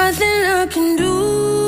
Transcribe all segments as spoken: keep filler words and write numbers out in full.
nothing I can do.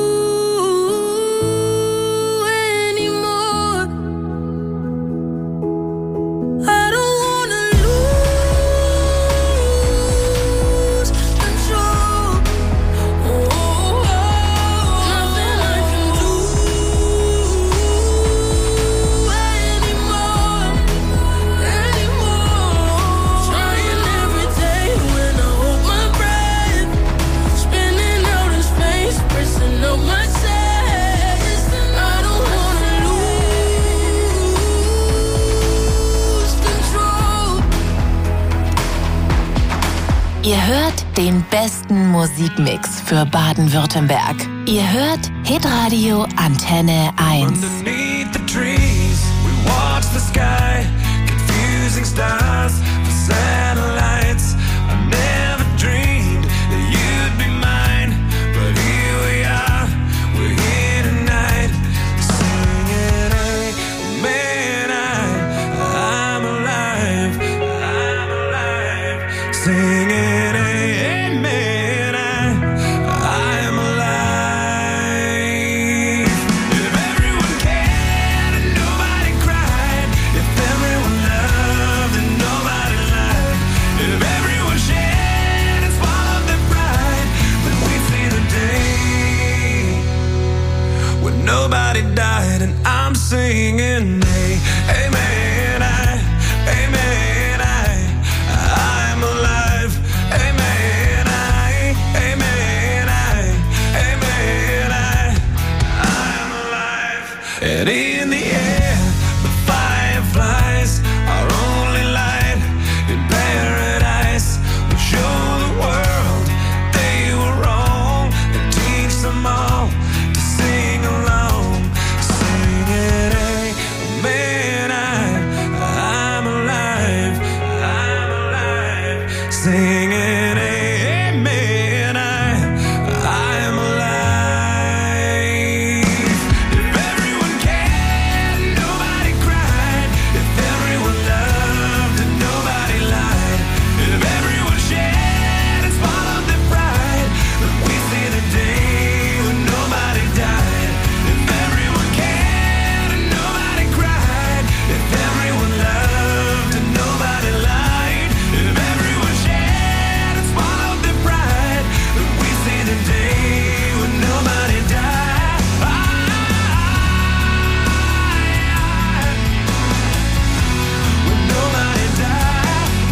Ihr hört den besten Musikmix für Baden-Württemberg. Ihr hört Hitradio Antenne eins. Underneath the trees, we watch the sky, confusing stars for satellites. I never dreamed that you'd be mine, but here we are, we're here tonight, singing, hey, man, I, I'm alive, I'm alive, singing. Nobody died and I'm singing, hey, amen, I, amen, I, I'm alive, amen, I, amen, I, amen, I, I'm alive. And in the air, the fireflies are only light in paradise. We show the world they were wrong and teach them all to sing along. Singing, amen, I, I'm alive. If everyone cared, nobody cried. If everyone loved and nobody lied. If everyone shared and swallowed their pride, then we see the day when nobody died. If everyone cared and nobody cried. If everyone loved and nobody lied. If everyone the day when nobody died. I, when nobody died. I,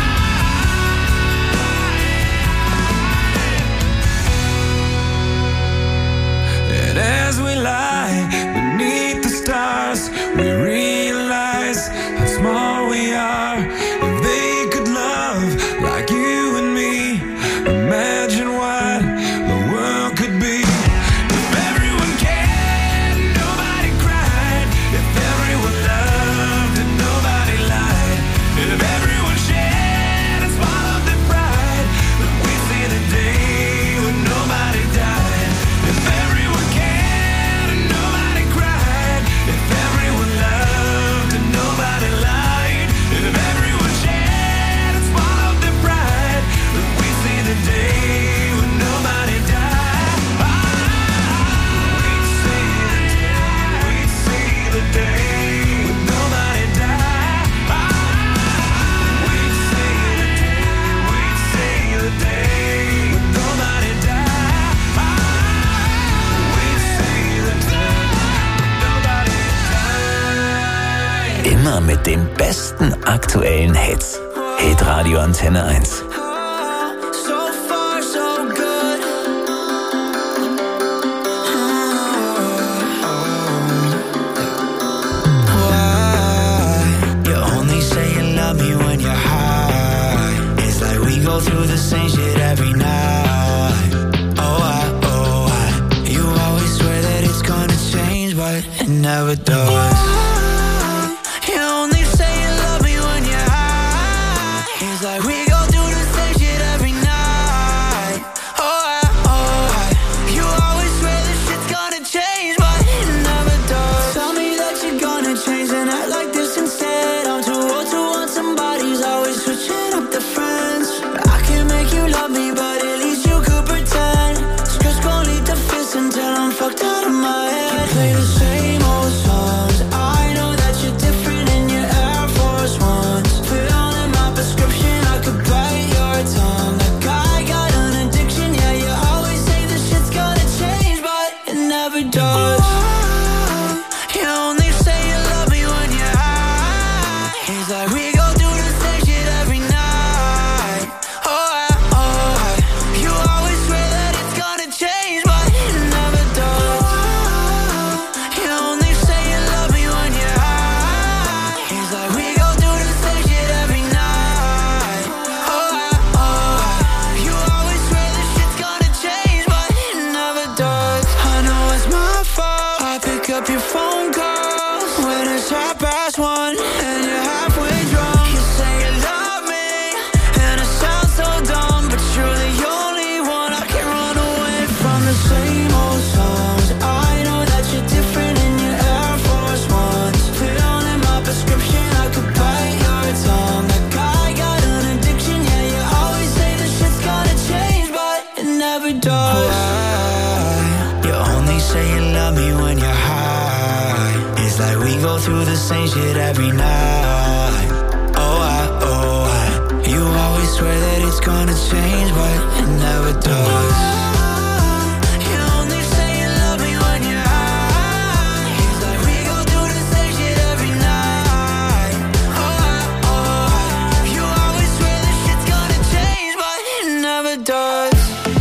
and as we lie beneath the stars, we realize how small we are. If they could love like you and me, imagine what the world could be. If everyone cared, nobody cried. If everyone loved and nobody lied. If everyone shared and swallowed their pride, then we see the day when nobody died. If everyone cared and nobody cried. If everyone loved and nobody lied. If everyone shared and swallowed their pride, then we see the day when nobody died. We'd see the day, we'd see the day when nobody died. We'd see the day, we'd see the day when nobody died. We'd see the day when nobody died. Immer mit den besten aktuellen Hits. Hitradio Antenne eins. Go through the same shit every night. Oh, I, oh, I. You always swear that it's gonna change, but it never does. You only say you love me when you're high. It's like we go through the same shit every night. Oh, I, oh, I. You always swear this shit's gonna change, but it never does. Tell me that you're gonna change and act like this instead. I'm too old to want somebody's always switching up the friends. I can make you laugh. same shit every night. Oh, I, oh, I. You always swear that it's gonna change, but it never does. You only say you love me when you're high. Like we go through the same shit every night. Oh, I, oh, I. You always swear that shit's gonna change, but it never does.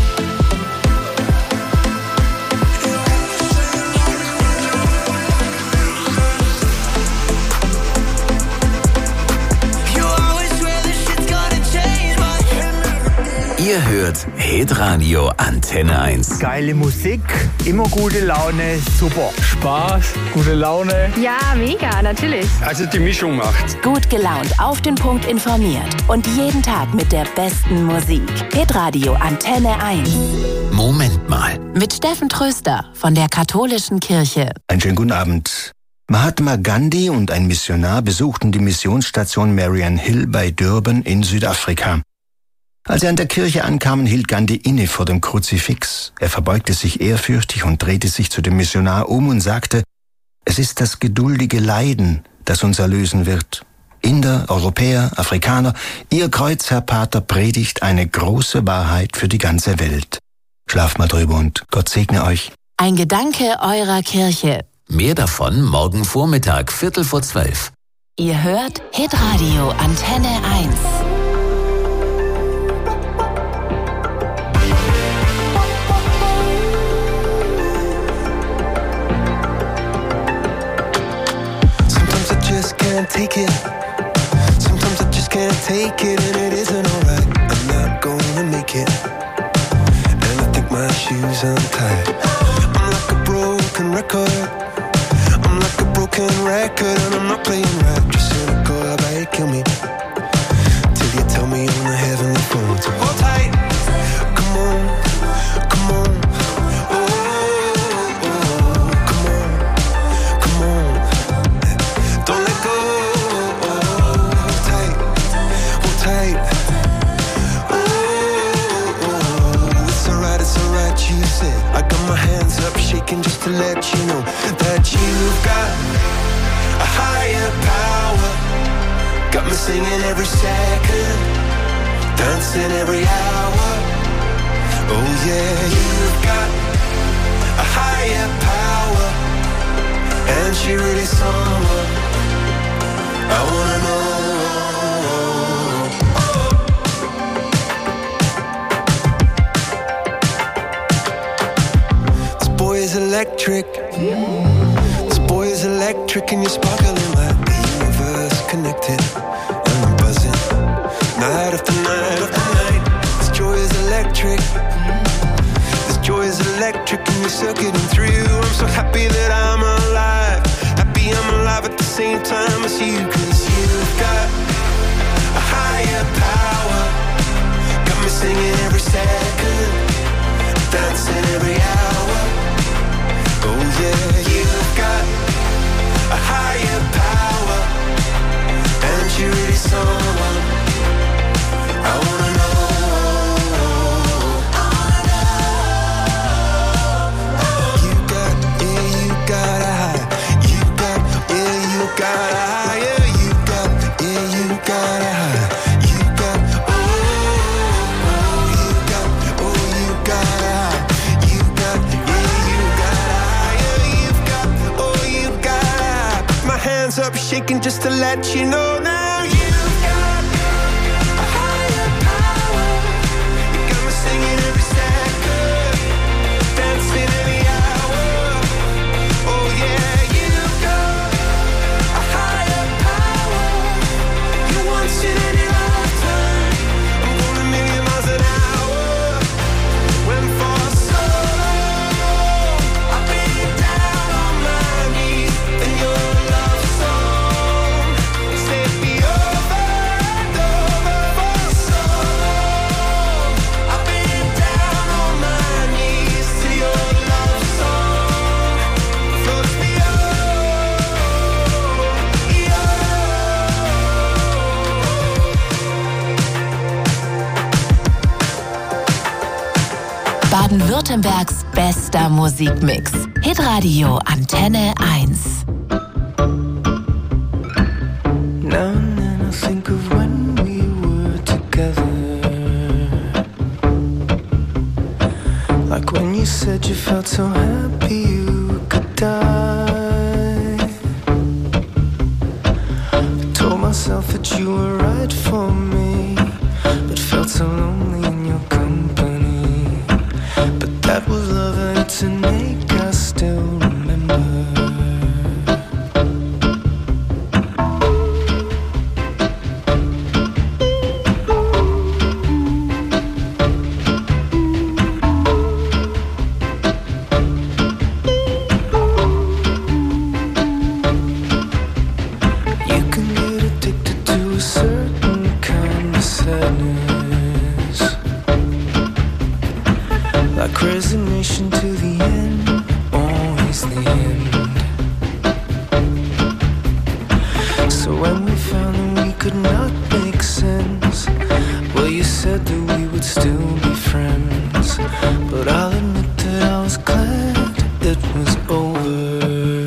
Ihr hört Hitradio Antenne eins. Geile Musik, immer gute Laune, super. Spaß, gute Laune. Ja, mega, natürlich. Also die Mischung macht's. Gut gelaunt, auf den Punkt informiert und jeden Tag mit der besten Musik. Hitradio Antenne eins. Moment mal. Mit Steffen Tröster von der Katholischen Kirche. Einen schönen guten Abend. Mahatma Gandhi und ein Missionar besuchten die Missionsstation Marian Hill bei Durban in Südafrika. Als sie an der Kirche ankamen, hielt Gandhi inne vor dem Kruzifix. Er verbeugte sich ehrfürchtig und drehte sich zu dem Missionar um und sagte, es ist das geduldige Leiden, das uns erlösen wird. Inder, Europäer, Afrikaner, Ihr Kreuz, Herr Pater, predigt eine große Wahrheit für die ganze Welt. Schlaft mal drüber und Gott segne euch. Ein Gedanke eurer Kirche. Mehr davon morgen Vormittag, Viertel vor zwölf. Ihr hört Hitradio Antenne eins. Can't take it. Sometimes I just can't take it, and it isn't alright. I'm not gonna make it, and I think my shoes untied. I'm like a broken record. I'm like a broken record, and I'm not playing right. Just cynical, I bet kill me till you tell me on the heavenly phone to hold tight. Come on, come on. I got my hands up shaking just to let you know that you've got a higher power. Got me singing every second, dancing every hour. Oh yeah, you've got a higher power, and she really someone I wanna know. Electric. This boy is electric, and you're sparkling like the universe connected. And I'm buzzing night after night after night. This joy is electric. This joy is electric, and you're circuiting through. I'm so happy that I'm alive. Happy I'm alive at the same time as you, 'cause you've got a higher power. Got me singing every second, dancing every hour. Oh yeah, you've got a higher power, and you're really someone I wanna know. I wanna know. You got, yeah, you got a high. You got, yeah, you got a high. Yeah, you got, yeah, you got a high. You got, oh, oh, you got, oh, you got a high. You got, yeah, you got a hands up shaking just to let you know now you've got a higher power. You got me singing every second, dancing every hour. Oh yeah, you've got a higher power. You once in any lifetime. I'm going a million miles an hour. When for so long I've been down on my knees in your love song. Set me over and over for so long. I've been down on my knees to your love song. Floats me over, Baden-Württembergs bester Musikmix. Hitradio Antenne eins. myself that you were right for me, but felt so lonely in your company. But that was love and it's an ache I still remember. Resignation to the end, always the end. So when we found that we could not make sense, well, you said that we would still be friends. But I'll admit that I was glad it was over.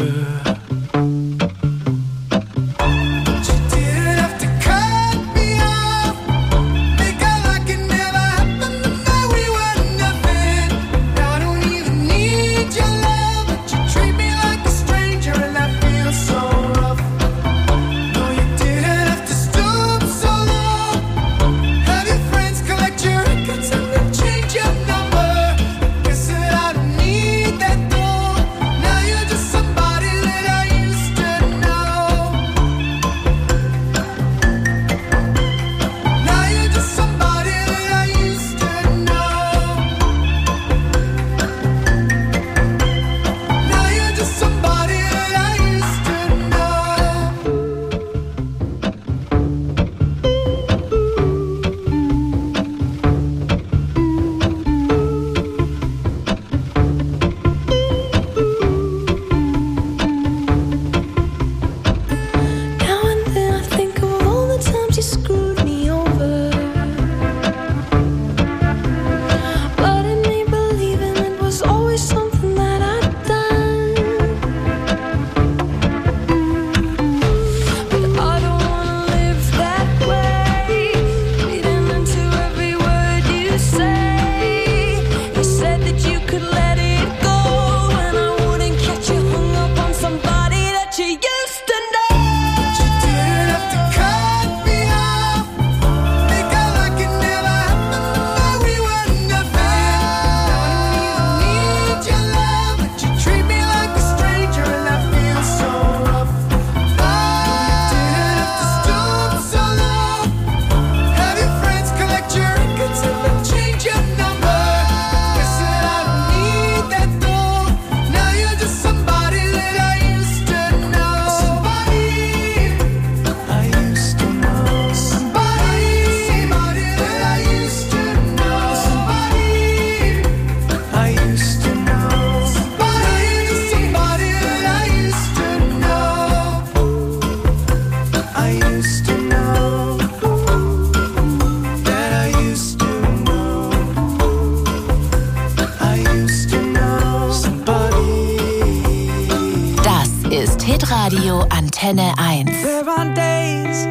Radio Antenne eins. There are days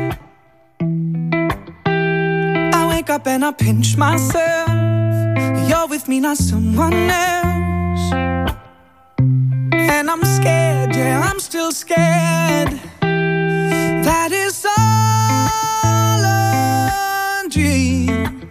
I wake up and I pinch myself. You're with me, not someone else. And I'm scared, yeah, I'm still scared. That is all a dream.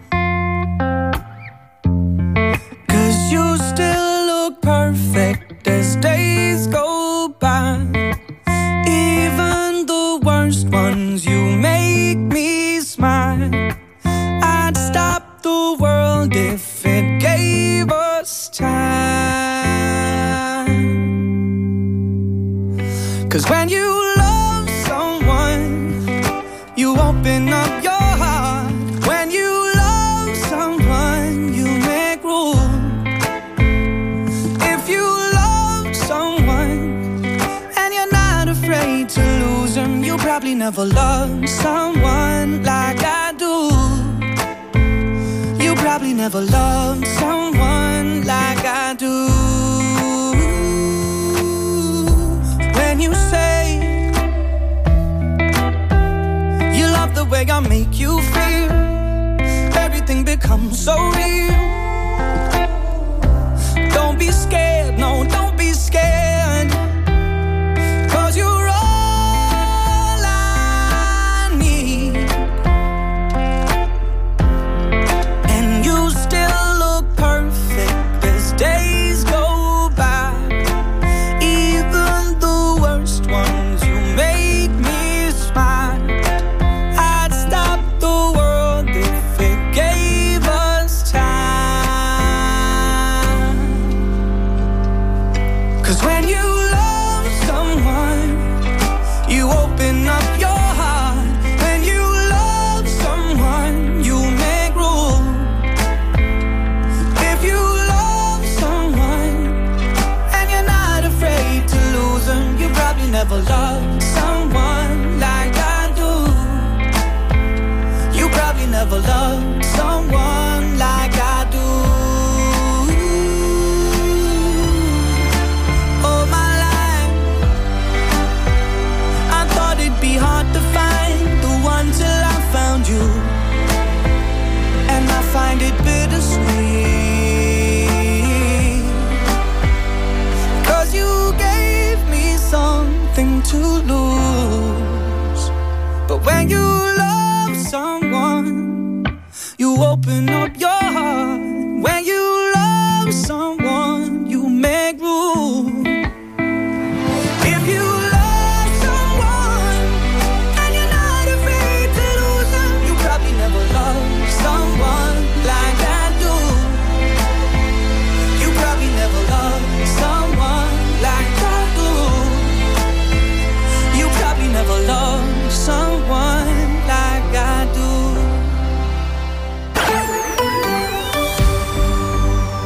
'Cause you still look perfect as days go by. Even the worst ones, you make me smile. I'd stop the world if it gave us time. 'Cause when you love someone, you open up your heart. When you love someone, you make room. If you love someone and you're not afraid to lose them, you probably never loved someone like I do. You probably never loved someone like I do. When you say you love the way I make you feel, everything becomes so real. Don't be scared, no, don't be scared, 'cause you're all I need.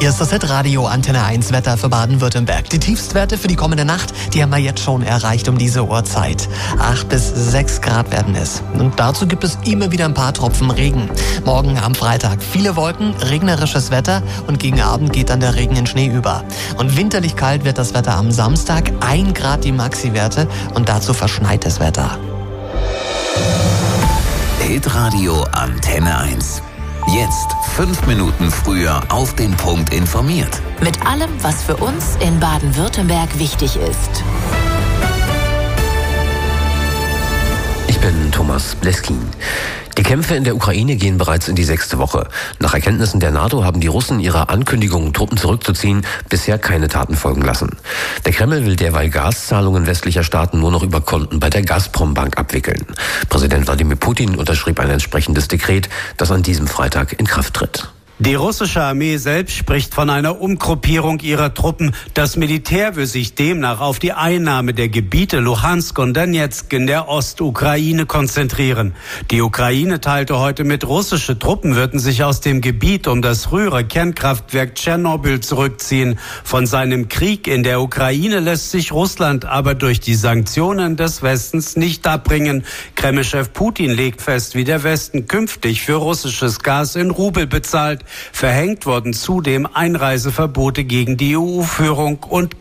Hier ist das Hitradio Antenne eins Wetter für Baden-Württemberg. Die Tiefstwerte für die kommende Nacht, die haben wir jetzt schon erreicht um diese Uhrzeit. acht bis sechs Grad werden es. Und dazu gibt es immer wieder ein paar Tropfen Regen. Morgen am Freitag viele Wolken, regnerisches Wetter und gegen Abend geht dann der Regen in Schnee über. Und winterlich kalt wird das Wetter am Samstag, ein Grad die Maxi-Werte und dazu verschneites Wetter. Hitradio Antenne eins. Jetzt fünf Minuten früher auf den Punkt informiert. Mit allem, was für uns in Baden-Württemberg wichtig ist. Ich bin Thomas Bleskin. Die Kämpfe in der Ukraine gehen bereits in die sechste Woche. Nach Erkenntnissen der NATO haben die Russen ihrer Ankündigung, Truppen zurückzuziehen, bisher keine Taten folgen lassen. Der Kreml will derweil Gaszahlungen westlicher Staaten nur noch über Konten bei der Gazprom-Bank abwickeln. Präsident Wladimir Putin unterschrieb ein entsprechendes Dekret, das an diesem Freitag in Kraft tritt. Die russische Armee selbst spricht von einer Umgruppierung ihrer Truppen. Das Militär will sich demnach auf die Einnahme der Gebiete Luhansk und Donetsk in der Ostukraine konzentrieren. Die Ukraine teilte heute mit, russische Truppen würden sich aus dem Gebiet um das frühere Kernkraftwerk Tschernobyl zurückziehen. Von seinem Krieg in der Ukraine lässt sich Russland aber durch die Sanktionen des Westens nicht abbringen. Kremlchef Putin legt fest, wie der Westen künftig für russisches Gas in Rubel bezahlt. Verhängt wurden zudem Einreiseverbote gegen die E U-Führung und